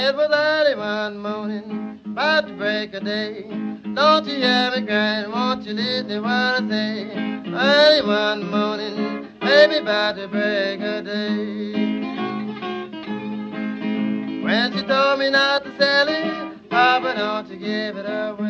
It was early one morning, about to break a day. Don't you hear me crying? Won't you listen to what I say? Early one morning, baby, about to break a day. When she told me not to sell it, Papa, don't you give it away.